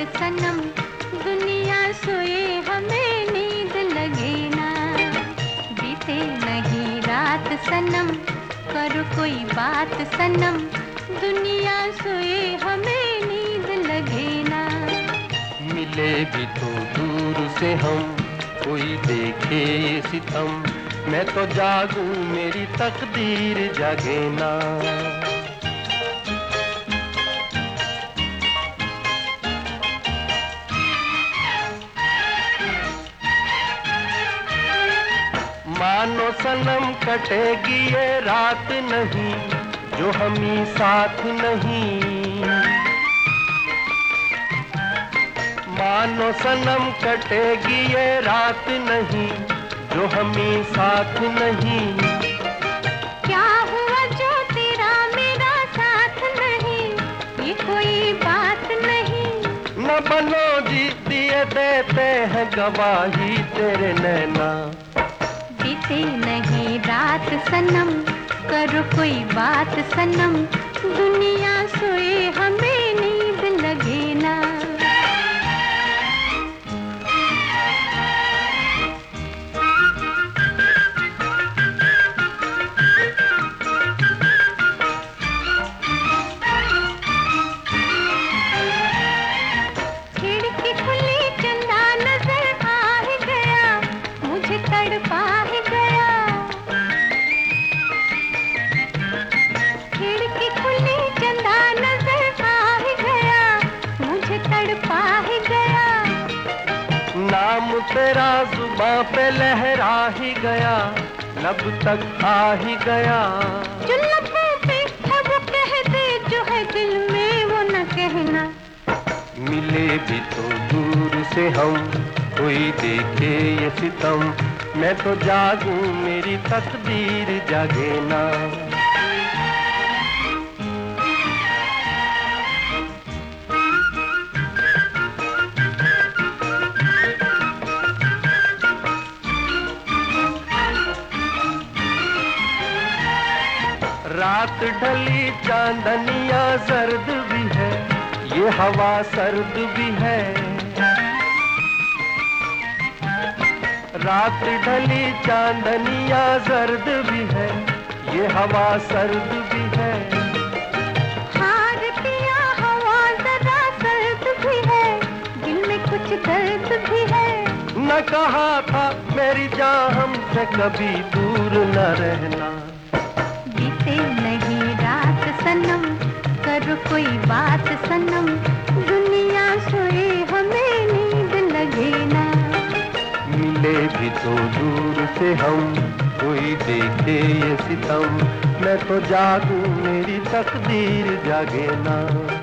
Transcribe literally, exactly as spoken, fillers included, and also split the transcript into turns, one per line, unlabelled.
सनम, दुनिया सोए हमें नींद लगे ना। बीते नहीं रात सनम, करो कोई बात सनम, दुनिया सोए हमें नींद लगे ना।
मिले भी तो दूर से हम, कोई देखे ये सितम, मैं तो जागूं मेरी तकदीर जागे ना। मानो सनम कटेगी ये रात नहीं, जो हमी साथ नहीं। मानो सनम कटेगी ये रात नहीं, जो हमी साथ नहीं।
क्या हुआ जो तेरा मेरा साथ नहीं, ये कोई बात नहीं।
न बनो जी दिए देते हैं गवाही तेरे नैना।
बीते नहीं रात सनम, करो कोई बात सनम, दुनिया सोए हमें नींद लगे ना। खिड़की खुली चंदा नजर आ ही गया, मुझे तड़पा ही गया। खिड़की खुली चंदा नजर आ ही गया, मुझे तड़पा ही गया।
नाम तेरा जुबां पे लहरा ही गया, लब तक आ ही गया।
जो लबों पे है वो कह दे, जो है दिल में वो न कहना।
मिले भी तो दूर से हम, कोई देखे ये सितम, मैं तो जागूं मेरी तकदीर जागे ना। रात ढली चांदनिया जर्द भी है, ये हवा सर्द भी है। रात ढली चांदनिया जर्द भी है, ये हवा सर्द भी है।
हार पिया हवा जरा सर्द भी है, दिल में कुछ दर्द भी है।
न कहा था मेरी जान हमसे कभी दूर न रहना।
बीते नहीं रात सनम, करो कोई बात सनम, दुनिया सोए हमें नींद लगे ना।
मिले भी तो दूर से हम, कोई देखे ये सितम, मैं तो जागूं मेरी तकदीर जागे ना।